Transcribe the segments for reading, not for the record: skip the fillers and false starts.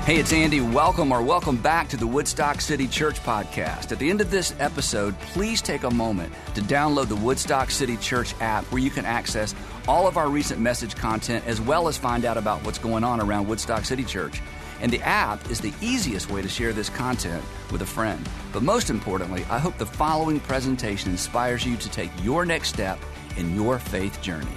Hey, it's Andy. Welcome back to the Woodstock City Church podcast. At the end of this episode, please take a moment to download the Woodstock City Church app where you can access all of our recent message content as well as find out about what's going on around Woodstock City Church. And the app is the easiest way to share this content with a friend. But most importantly, I hope the following presentation inspires you to take your next step in your faith journey.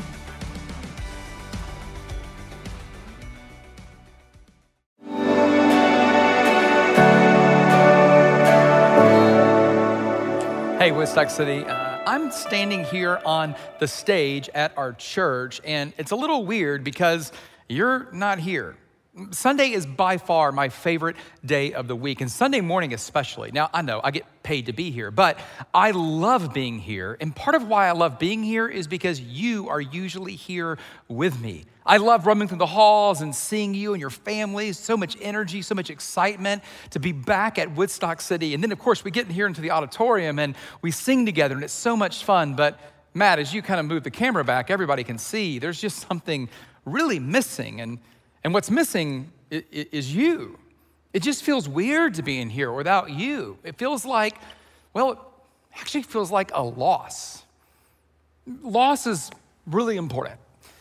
Hey, Woodstock City. I'm standing here on the stage at our church, and it's a little weird because you're not here. Sunday is by far my favorite day of the week, and Sunday morning especially. Now, I know I get paid to be here, but I love being here, and part of why I love being here is because you are usually here with me. I love roaming through the halls and seeing you and your families, so much energy, so much excitement to be back at Woodstock City. And then, of course, we get in here into the auditorium and we sing together, and it's so much fun. But Matt, as you kind of move the camera back, everybody can see there's just something really missing. And what's missing is you. It just feels weird to be in here without you. It feels like, well, it actually feels like a loss. Loss is really important.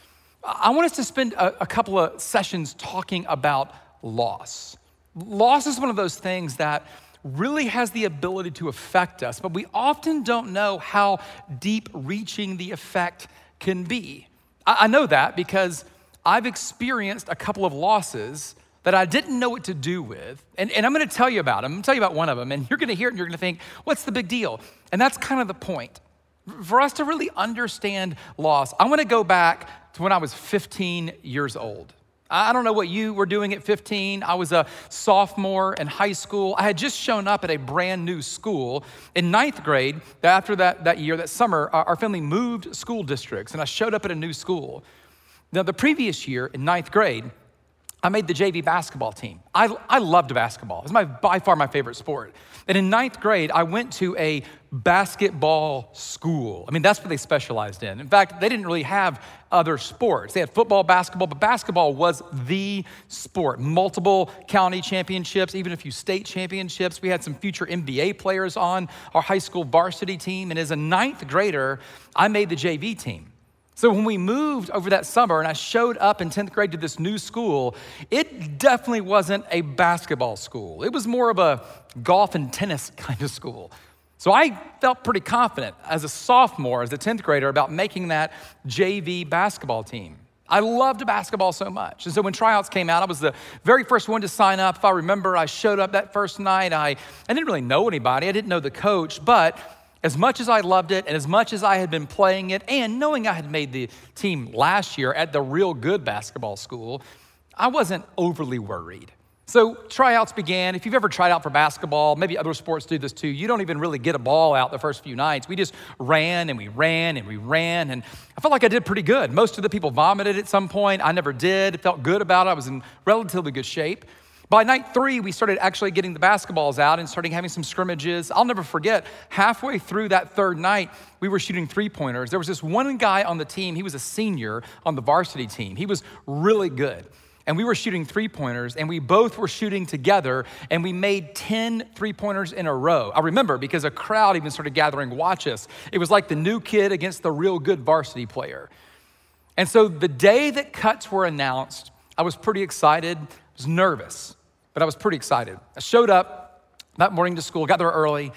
I want us to spend a couple of sessions talking about loss. Loss is one of those things that really has the ability to affect us, but we often don't know how deep-reaching the effect can be. I know that because I've experienced a couple of losses that I didn't know what to do with, and I'm gonna tell you about them. I'm gonna tell you about one of them, and you're gonna hear it and you're gonna think, what's the big deal? And that's kind of the point. For us to really understand loss, I wanna go back to when I was 15 years old. I don't know what you were doing at 15. I was a sophomore in high school. I had just shown up at a brand new school. In ninth grade, after that year, that summer, our family moved school districts, and I showed up at a new school. Now, the previous year in ninth grade, I made the JV basketball team. I loved basketball. It was by far my favorite sport. And in ninth grade, I went to a basketball school. I mean, that's what they specialized in. In fact, they didn't really have other sports. They had football, basketball, but basketball was the sport. Multiple county championships, even a few state championships. We had some future NBA players on our high school varsity team. And as a ninth grader, I made the JV team. So when we moved over that summer and I showed up in 10th grade to this new school, it definitely wasn't a basketball school. It was more of a golf and tennis kind of school. So I felt pretty confident as a sophomore, as a 10th grader, about making that JV basketball team. I loved basketball so much. And so when tryouts came out, I was the very first one to sign up. If I remember, I showed up that first night. I didn't really know anybody. I didn't know the coach, but as much as I loved it and as much as I had been playing it and knowing I had made the team last year at the real good basketball school, I wasn't overly worried. So tryouts began. If you've ever tried out for basketball, maybe other sports do this too, you don't even really get a ball out the first few nights. We just ran and we ran and we ran, and I felt like I did pretty good. Most of the people vomited at some point. I never did. Felt good about it. I was in relatively good shape. By night 3, we started actually getting the basketballs out and starting having some scrimmages. I'll never forget, halfway through that third night, we were shooting three-pointers. There was this one guy on the team. He was a senior on the varsity team. He was really good. And we were shooting three-pointers, and we both were shooting together, and we made 10 three-pointers in a row. I remember because a crowd even started gathering to watch us. It was like the new kid against the real good varsity player. And so the day that cuts were announced, I was pretty excited. I was nervous, but I was pretty excited. I showed up that morning to school, got there early.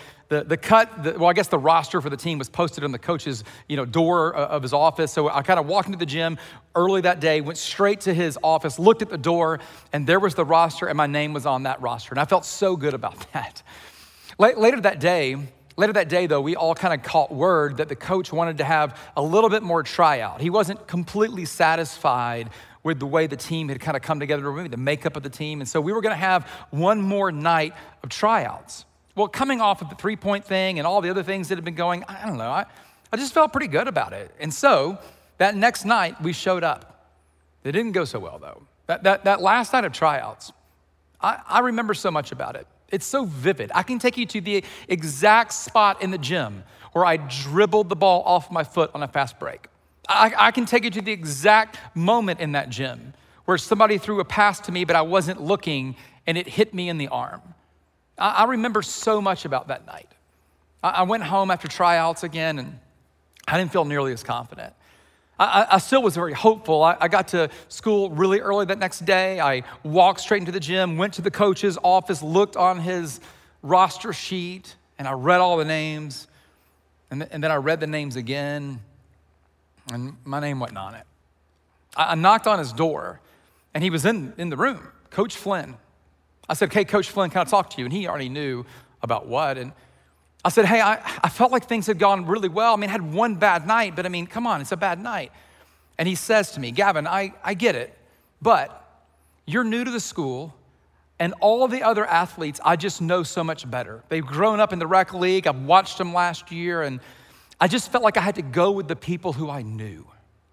The roster for the team was posted on the coach's, door of his office. So I kind of walked into the gym early that day, went straight to his office, looked at the door, and there was the roster, and my name was on that roster. And I felt so good about that. Later that day, though, we all kind of caught word that the coach wanted to have a little bit more tryout. He wasn't completely satisfied with the way the team had kind of come together, maybe the makeup of the team. And so we were gonna have one more night of tryouts. Well, coming off of the three-point thing and all the other things that had been going, I don't know, I just felt pretty good about it. And so that next night we showed up. It didn't go so well though. That last night of tryouts, I remember so much about it. It's so vivid. I can take you to the exact spot in the gym where I dribbled the ball off my foot on a fast break. I can take you to the exact moment in that gym where somebody threw a pass to me, but I wasn't looking, and it hit me in the arm. I remember so much about that night. I went home after tryouts again, and I didn't feel nearly as confident. I still was very hopeful. I got to school really early that next day. I walked straight into the gym, went to the coach's office, looked on his roster sheet, and I read all the names. And then I read the names again, and my name wasn't on it. I knocked on his door, and he was in the room, Coach Flynn. I said, "Hey, Coach Flynn, can I talk to you?" And he already knew about what. And I said, "Hey, I felt like things had gone really well. I mean, I had one bad night, but I mean, come on, it's a bad night." And he says to me, "Gavin, I get it, but you're new to the school, and all the other athletes I just know so much better. They've grown up in the rec league. I've watched them last year, and I just felt like I had to go with the people who I knew."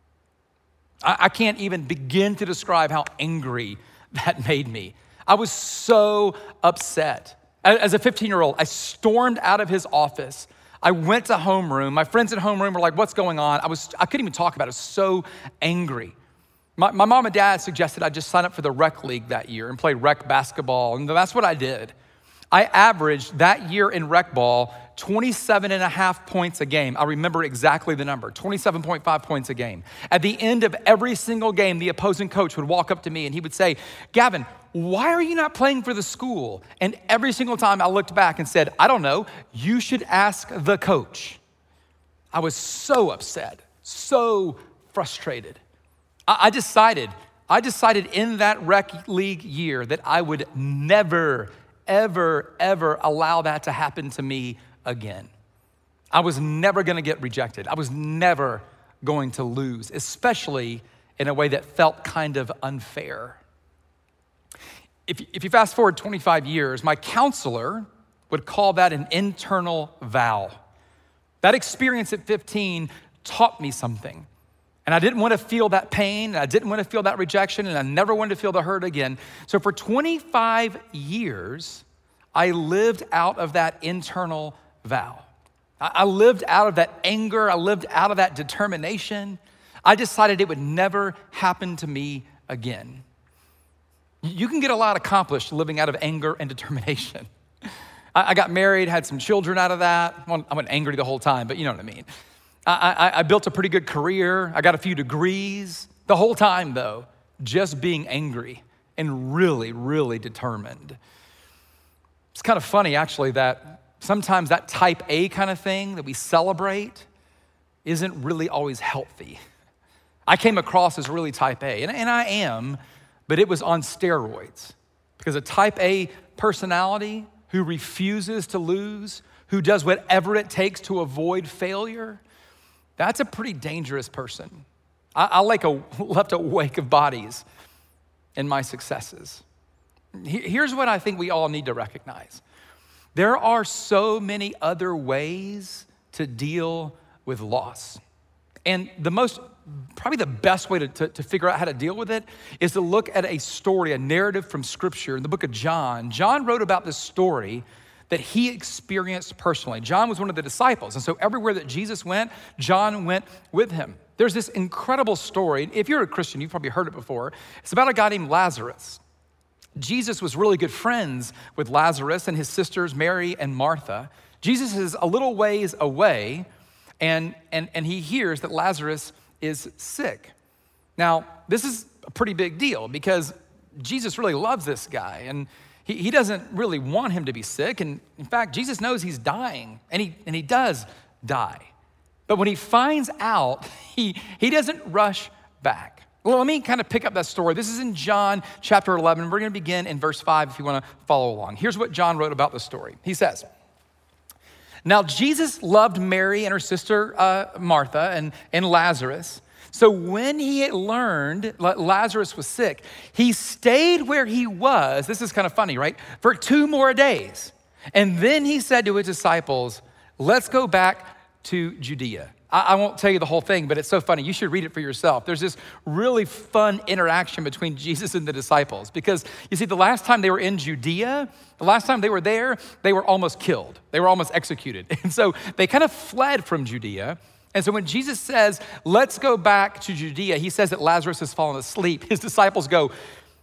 I can't even begin to describe how angry that made me. I was so upset. As a 15-year-old, I stormed out of his office. I went to homeroom. My friends in homeroom were like, "What's going on?" I couldn't even talk about it. I was so angry. My mom and dad suggested I just sign up for the rec league that year and play rec basketball, and that's what I did. I averaged that year in rec ball 27.5 points a game. I remember exactly the number, 27.5 points a game. At the end of every single game, the opposing coach would walk up to me and he would say, "Gavin, why are you not playing for the school?" And every single time I looked back and said, "I don't know, you should ask the coach." I was so upset, so frustrated. I decided in that rec league year that I would never, ever, ever allow that to happen to me again. I was never gonna get rejected. I was never going to lose, especially in a way that felt kind of unfair. If you fast forward 25 years, my counselor would call that an internal vow. That experience at 15 taught me something. And I didn't want to feel that pain, and I didn't want to feel that rejection, and I never wanted to feel the hurt again. So for 25 years, I lived out of that internal vow. I lived out of that anger. I lived out of that determination. I decided it would never happen to me again. You can get a lot accomplished living out of anger and determination. I got married, had some children out of that. Well, I wasn't angry the whole time, but you know what I mean. I built a pretty good career. I got a few degrees. The whole time, though, just being angry and really, really determined. It's kind of funny, actually, that sometimes that type A kind of thing that we celebrate isn't really always healthy. I came across as really type A, and I am, but it was on steroids. Because a type A personality who refuses to lose, who does whatever it takes to avoid failure, that's a pretty dangerous person. I left a wake of bodies in my successes. Here's what I think we all need to recognize. There are so many other ways to deal with loss. And probably the best way to figure out how to deal with it is to look at a story, a narrative from Scripture in the book of John. John wrote about this story that he experienced personally. John was one of the disciples, and so everywhere that Jesus went, John went with him. There's this incredible story. If you're a Christian, you've probably heard it before. It's about a guy named Lazarus. Jesus was really good friends with Lazarus and his sisters, Mary and Martha. Jesus is a little ways away, and he hears that Lazarus is sick. Now, this is a pretty big deal because Jesus really loves this guy, and he doesn't really want him to be sick. And in fact, Jesus knows he's dying, and he does die. But when he finds out, he doesn't rush back. Well, let me kind of pick up that story. This is in John chapter 11. We're going to begin in verse 5 if you want to follow along. Here's what John wrote about the story. He says, "Now Jesus loved Mary and her sister Martha and Lazarus. So when he had learned Lazarus was sick, he stayed where he was." This is kind of funny, right? "For 2 more days. And then he said to his disciples, 'Let's go back to Judea.'" I won't tell you the whole thing, but it's so funny. You should read it for yourself. There's this really fun interaction between Jesus and the disciples because you see, the last time they were in Judea, the last time they were there, they were almost killed. They were almost executed. And so they kind of fled from Judea. And so when Jesus says, "Let's go back to Judea," he says that Lazarus has fallen asleep. His disciples go,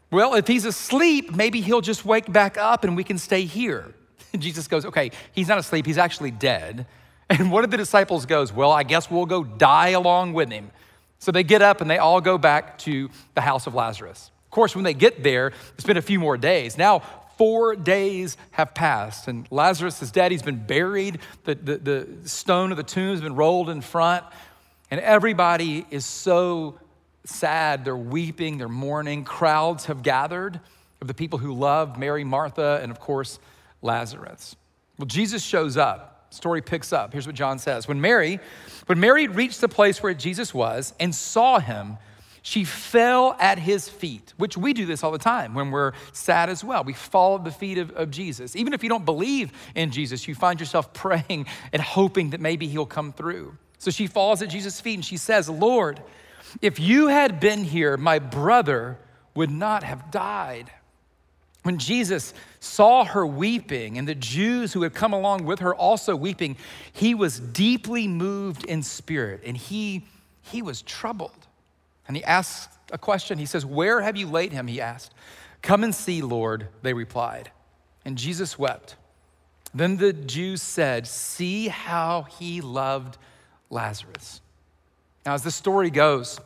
Well, if he's asleep, maybe he'll just wake back up and we can stay here. And Jesus goes, okay, he's not asleep, he's actually dead. And one of the disciples goes, well, I guess we'll go die along with him. So they get up and they all go back to the house of Lazarus. Of course, when they get there, it's been a few more days. Now, 4 days have passed and Lazarus is dead. He's been buried. The stone of the tomb has been rolled in front. And everybody is so sad. They're weeping, they're mourning. Crowds have gathered of the people who love Mary, Martha, and of course, Lazarus. Well, Jesus shows up. Story picks up. Here's what John says. When Mary reached the place where Jesus was and saw him, she fell at his feet, which we do this all the time when we're sad as well. We fall at the feet of Jesus. Even if you don't believe in Jesus, you find yourself praying and hoping that maybe he'll come through. So she falls at Jesus' feet and she says, Lord, if you had been here, my brother would not have died. When Jesus saw her weeping and the Jews who had come along with her also weeping, he was deeply moved in spirit and he was troubled. And he asked a question. He says, where have you laid him? He asked. Come and see, Lord, they replied. And Jesus wept. Then the Jews said, see how he loved Lazarus. Now, as the story goes,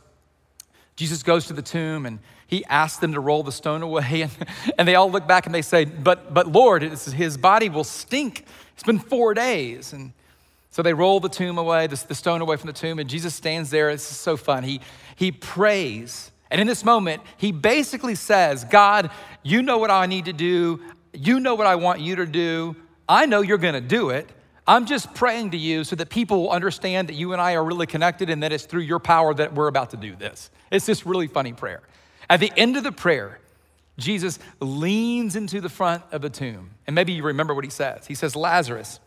Jesus goes to the tomb and he asks them to roll the stone away. And they all look back and they say, but Lord, his body will stink. It's been 4 days. And so they roll the tomb away, the stone away from the tomb. And Jesus stands there. It's so fun. He prays. And in this moment, he basically says, God, you know what I need to do. You know what I want you to do. I know you're going to do it. I'm just praying to you so that people will understand that you and I are really connected and that it's through your power that we're about to do this. It's this really funny prayer. At the end of the prayer, Jesus leans into the front of the tomb. And maybe you remember what he says. He says, Lazarus,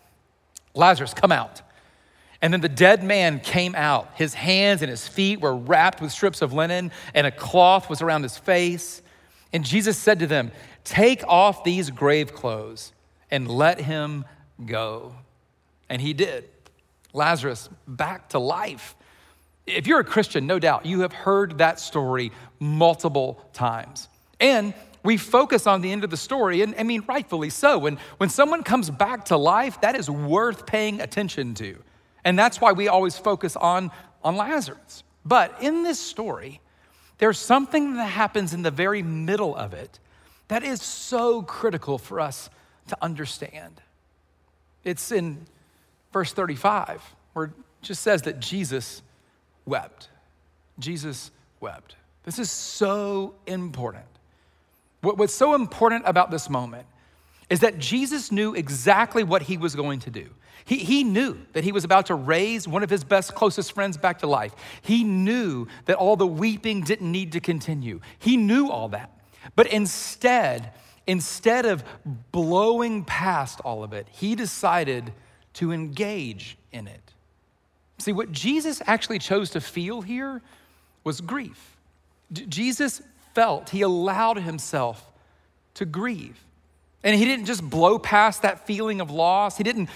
come out. And then the dead man came out. His hands and his feet were wrapped with strips of linen and a cloth was around his face. And Jesus said to them, take off these grave clothes and let him go. And he did. Lazarus back to life. If you're a Christian, no doubt, you have heard that story multiple times. And we focus on the end of the story, and I mean, rightfully so. When someone comes back to life, that is worth paying attention to. And that's why we always focus on Lazarus. But in this story, there's something that happens in the very middle of it that is so critical for us to understand. It's in verse 35, where it just says that Jesus wept. Jesus wept. This is so important. What's so important about this moment is that Jesus knew exactly what he was going to do. He knew that he was about to raise one of his best, closest friends back to life. He knew that all the weeping didn't need to continue. He knew all that. But instead of blowing past all of it, he decided to engage in it. See, what Jesus actually chose to feel here was grief. Jesus felt, he allowed himself to grieve. And he didn't just blow past that feeling of loss. He kind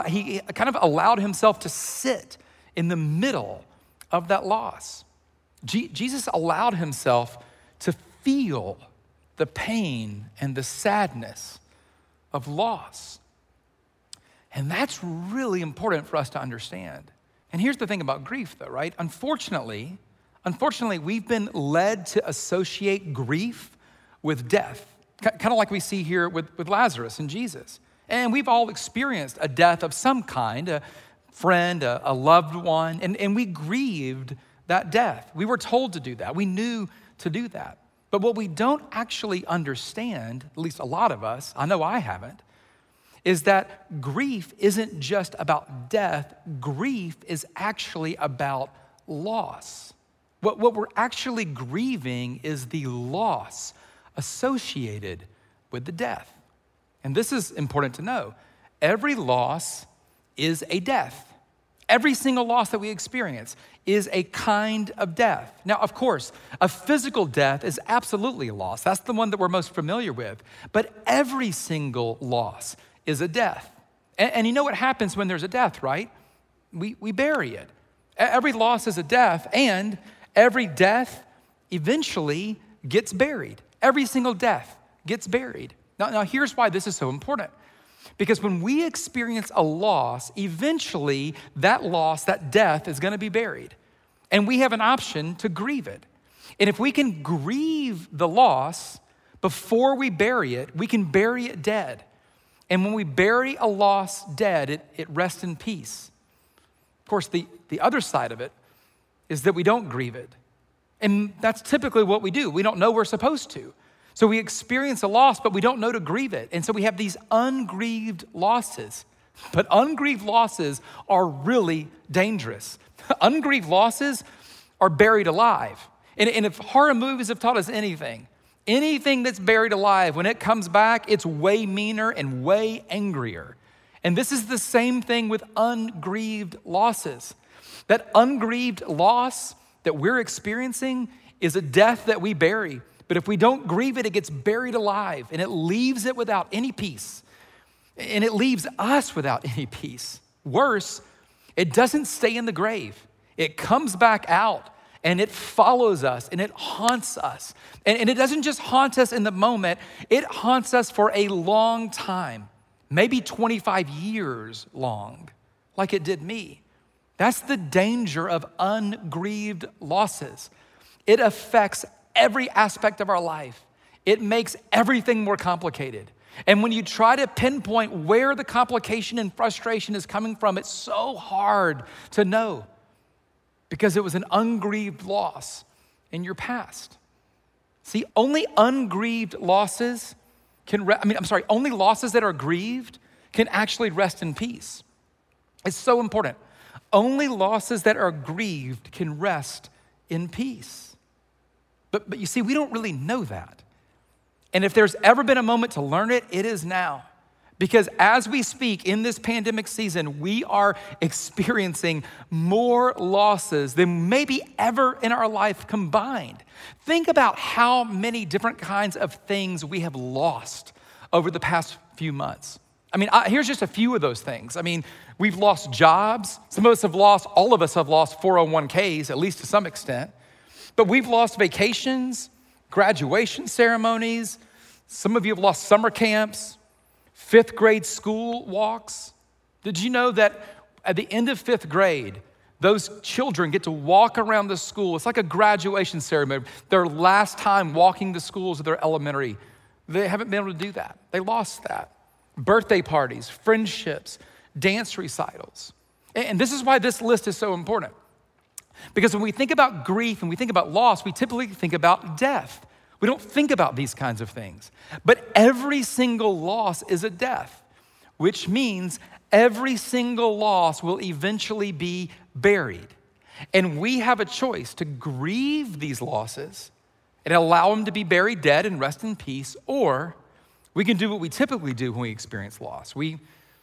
of allowed himself to sit in the middle of that loss. Jesus allowed himself to feel the pain and the sadness of loss. And that's really important for us to understand. And here's the thing about grief though, right? Unfortunately, we've been led to associate grief with death, kind of like we see here with Lazarus and Jesus. And we've all experienced a death of some kind, a friend, a loved one, and we grieved that death. We were told to do that. We knew to do that. But what we don't actually understand, at least a lot of us, I know I haven't, is that grief isn't just about death. Grief is actually about loss. What we're actually grieving is the loss associated with the death. And this is important to know. Every loss is a death. Every single loss that we experience is a kind of death. Now, of course, a physical death is absolutely a loss. That's the one that we're most familiar with. But every single loss is a death. And you know what happens when there's a death, right? We bury it. Every loss is a death, and every death eventually gets buried. Every single death gets buried. Now here's why this is so important. Because when we experience a loss, eventually that loss, that death is gonna be buried. And we have an option to grieve it. And if we can grieve the loss before we bury it, we can bury it dead. And when we bury a loss dead, it rests in peace. Of course, the other side of it is that we don't grieve it. And that's typically what we do. We don't know we're supposed to. So we experience a loss, but we don't know to grieve it. And so we have these ungrieved losses. But ungrieved losses are really dangerous. Ungrieved losses are buried alive. And if horror movies have taught us anything that's buried alive, when it comes back, it's way meaner and way angrier. And this is the same thing with ungrieved losses. That ungrieved loss that we're experiencing is a death that we bury. But if we don't grieve it, it gets buried alive and it leaves it without any peace. And it leaves us without any peace. Worse, it doesn't stay in the grave. It comes back out and it follows us and it haunts us. And it doesn't just haunt us in the moment, it haunts us for a long time, maybe 25 years long, like it did me. That's the danger of ungrieved losses. It affects every aspect of our life. It makes everything more complicated. And when you try to pinpoint where the complication and frustration is coming from, it's so hard to know because it was an ungrieved loss in your past. See, only ungrieved losses only losses that are grieved can actually rest in peace. It's so important. Only losses that are grieved can rest in peace. But you see, we don't really know that. And if there's ever been a moment to learn it, it is now. Because as we speak in this pandemic season, we are experiencing more losses than maybe ever in our life combined. Think about how many different kinds of things we have lost over the past few months. Here's just a few of those things. We've lost jobs. All of us have lost 401ks, at least to some extent. But we've lost vacations, graduation ceremonies. Some of you have lost summer camps, 5th grade school walks. Did you know that at the end of 5th grade, those children get to walk around the school? It's like a graduation ceremony. Their last time walking the schools of their elementary. They haven't been able to do that. They lost that. Birthday parties, friendships, dance recitals. And this is why this list is so important. Because when we think about grief and we think about loss, we typically think about death. We don't think about these kinds of things. But every single loss is a death, which means every single loss will eventually be buried. And we have a choice to grieve these losses and allow them to be buried dead and rest in peace, or we can do what we typically do when we experience loss. We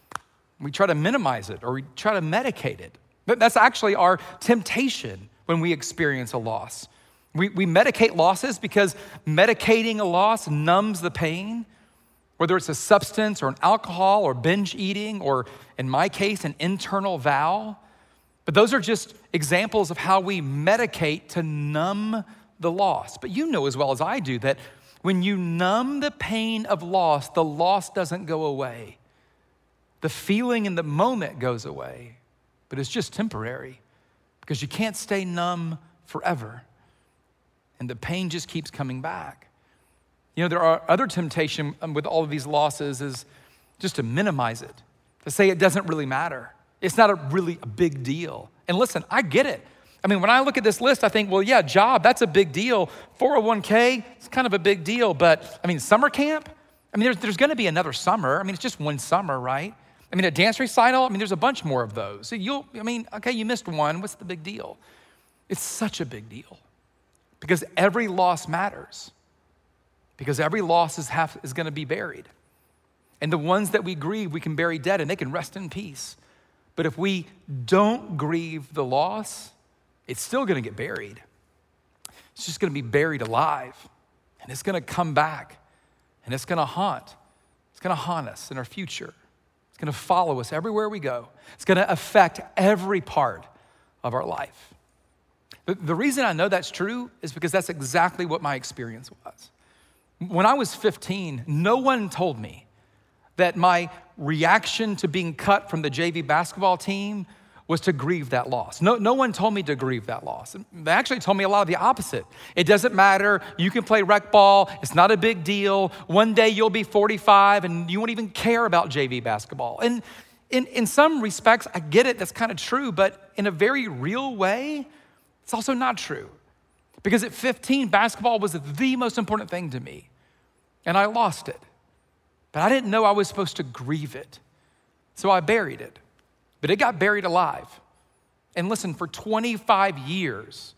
try to minimize it or we try to medicate it. But that's actually our temptation when we experience a loss. We medicate losses because medicating a loss numbs the pain, whether it's a substance or an alcohol or binge eating or, in my case, an internal vow. But those are just examples of how we medicate to numb the loss. But you know as well as I do that when you numb the pain of loss, the loss doesn't go away. The feeling in the moment goes away, but it's just temporary because you can't stay numb forever. And the pain just keeps coming back. You know, there are other temptation with all of these losses is just to minimize it, to say it doesn't really matter. It's not really a big deal. And listen, I get it. When I look at this list, I think, well, yeah, job, that's a big deal. 401k, it's kind of a big deal. But summer camp, there's gonna be another summer. It's just one summer, right? A dance recital, there's a bunch more of those. So you missed one, what's the big deal? It's such a big deal because every loss matters because every loss is gonna be buried. And the ones that we grieve, we can bury dead and they can rest in peace. But if we don't grieve the loss, it's still gonna get buried. It's just gonna be buried alive and it's gonna come back and it's gonna haunt. It's gonna haunt us in our future. It's gonna follow us everywhere we go. It's gonna affect every part of our life. The reason I know that's true is because that's exactly what my experience was. When I was 15, no one told me that my reaction to being cut from the JV basketball team was to grieve that loss. No one told me to grieve that loss. They actually told me a lot of the opposite. It doesn't matter. You can play rec ball. It's not a big deal. One day you'll be 45 and you won't even care about JV basketball. And in some respects, I get it. That's kind of true. But in a very real way, it's also not true. Because at 15, basketball was the most important thing to me. And I lost it. But I didn't know I was supposed to grieve it. So I buried it. But it got buried alive. And listen, for 25 years,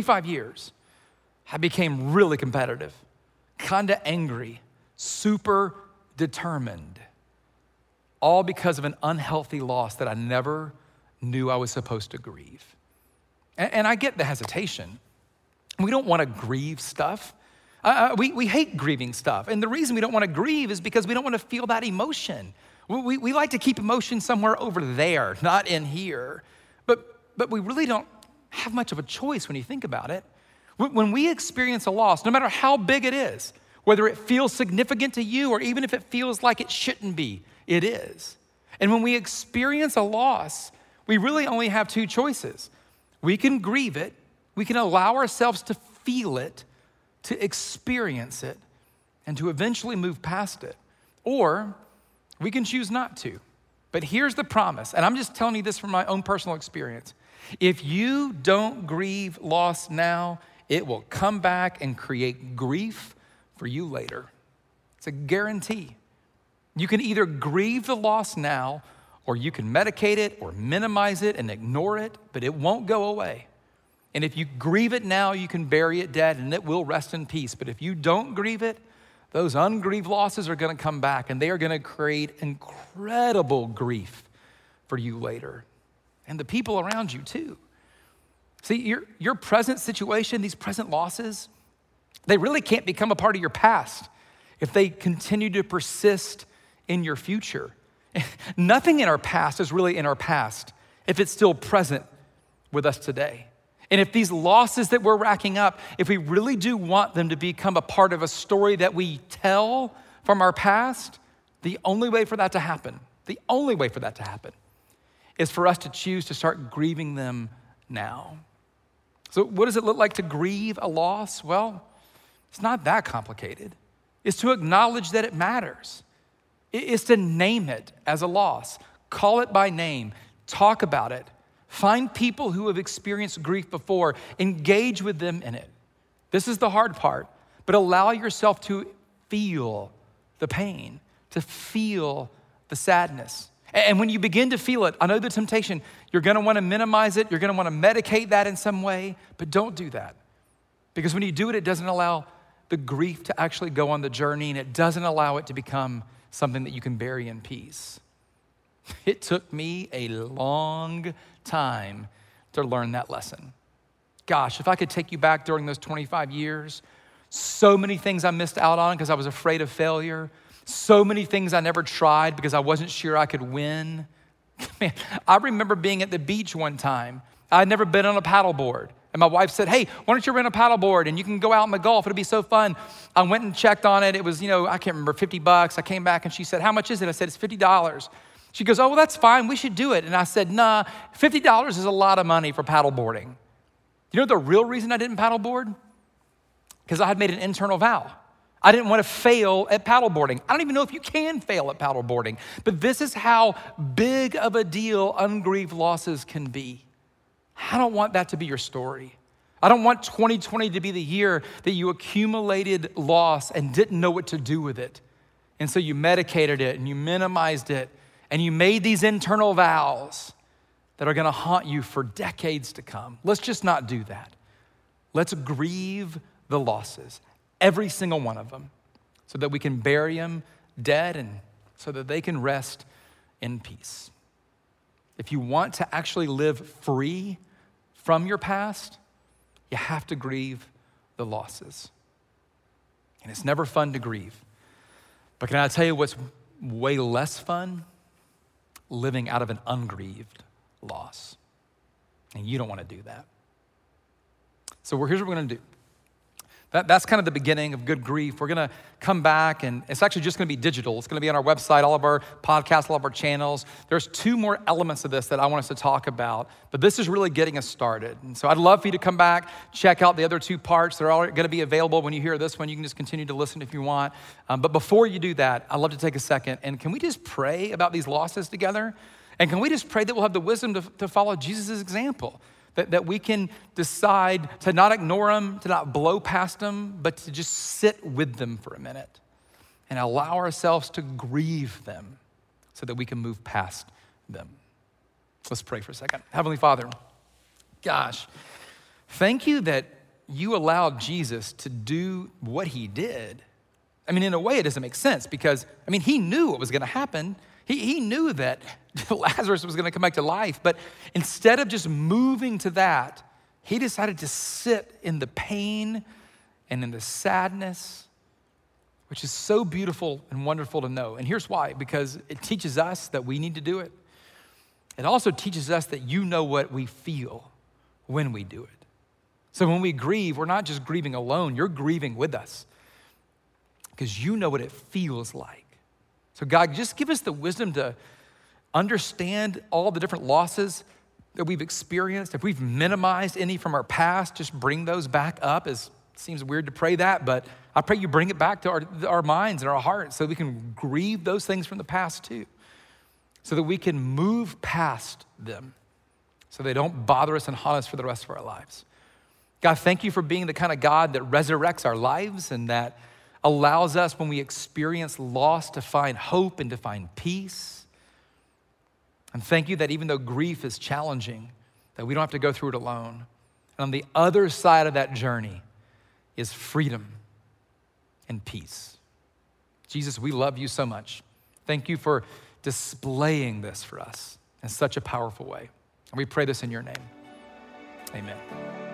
I became really competitive, kind of angry, super determined, all because of an unhealthy loss that I never knew I was supposed to grieve. And I get the hesitation. We don't want to grieve stuff. We hate grieving stuff. And the reason we don't want to grieve is because we don't want to feel that emotion. We like to keep emotion somewhere over there, not in here. But we really don't have much of a choice when you think about it. When we experience a loss, no matter how big it is, whether it feels significant to you or even if it feels like it shouldn't be, it is. And when we experience a loss, we really only have two choices. We can grieve it, we can allow ourselves to feel it, to experience it, and to eventually move past it. Or we can choose not to. But here's the promise, and I'm just telling you this from my own personal experience. If you don't grieve loss now, it will come back and create grief for you later. It's a guarantee. You can either grieve the loss now, or you can medicate it or minimize it and ignore it, but it won't go away. And if you grieve it now, you can bury it dead and it will rest in peace. But if you don't grieve it, those ungrieved losses are gonna come back and they are gonna create incredible grief for you later. And the people around you too. See, your present situation, these present losses, they really can't become a part of your past if they continue to persist in your future. Nothing in our past is really in our past if it's still present with us today. And if these losses that we're racking up, if we really do want them to become a part of a story that we tell from our past, the only way for that to happen is for us to choose to start grieving them now. So what does it look like to grieve a loss? Well, it's not that complicated. It's to acknowledge that it matters. It's to name it as a loss. Call it by name. Talk about it. Find people who have experienced grief before. Engage with them in it. This is the hard part, but allow yourself to feel the pain, to feel the sadness. And when you begin to feel it, I know the temptation, you're gonna wanna minimize it, you're gonna wanna medicate that in some way, but don't do that. Because when you do it, it doesn't allow the grief to actually go on the journey, and it doesn't allow it to become something that you can bury in peace. It took me a long time to learn that lesson. Gosh, if I could take you back during those 25 years, so many things I missed out on because I was afraid of failure. So many things I never tried because I wasn't sure I could win. Man, I remember being at the beach one time. I'd never been on a paddleboard. And my wife said, hey, why don't you rent a paddleboard and you can go out in the Gulf, it'll be so fun. I went and checked on it. It was, I can't remember, $50. I came back and she said, how much is it? I said, it's $50. She goes, oh, well, that's fine. We should do it. And I said, nah, $50 is a lot of money for paddleboarding. You know the real reason I didn't paddleboard? Because I had made an internal vow. I didn't want to fail at paddleboarding. I don't even know if you can fail at paddleboarding, but this is how big of a deal ungrieved losses can be. I don't want that to be your story. I don't want 2020 to be the year that you accumulated loss and didn't know what to do with it. And so you medicated it and you minimized it and you made these internal vows that are gonna haunt you for decades to come. Let's just not do that. Let's grieve the losses, every single one of them, so that we can bury them dead and so that they can rest in peace. If you want to actually live free from your past, you have to grieve the losses. And it's never fun to grieve. But can I tell you what's way less fun? Living out of an ungrieved loss. And you don't want to do that. So here's what we're going to do. That's kind of the beginning of Good Grief. We're gonna come back, and it's actually just gonna be digital. It's gonna be on our website, all of our podcasts, all of our channels. There's 2 more elements of this that I want us to talk about, but this is really getting us started. And so I'd love for you to come back, check out the other 2 parts. They're all gonna be available when you hear this one. You can just continue to listen if you want. But before you do that, I'd love to take a second, and can we just pray about these losses together? And can we just pray that we'll have the wisdom to follow Jesus' example? That we can decide to not ignore them, to not blow past them, but to just sit with them for a minute and allow ourselves to grieve them so that we can move past them. Let's pray for a second. Heavenly Father, gosh, thank you that you allowed Jesus to do what he did. I mean, in a way, it doesn't make sense because, he knew what was gonna happen. He knew that Lazarus was gonna come back to life, but instead of just moving to that, he decided to sit in the pain and in the sadness, which is so beautiful and wonderful to know. And here's why, because it teaches us that we need to do it. It also teaches us that you know what we feel when we do it. So when we grieve, we're not just grieving alone, you're grieving with us because you know what it feels like. So God, just give us the wisdom to understand all the different losses that we've experienced. If we've minimized any from our past, just bring those back up. It seems weird to pray that, but I pray you bring it back to our minds and our hearts so we can grieve those things from the past too, so that we can move past them, so they don't bother us and haunt us for the rest of our lives. God, thank you for being the kind of God that resurrects our lives and that allows us, when we experience loss, to find hope and to find peace. And thank you that even though grief is challenging, that we don't have to go through it alone. And on the other side of that journey is freedom and peace. Jesus, we love you so much. Thank you for displaying this for us in such a powerful way. And we pray this in your name. Amen.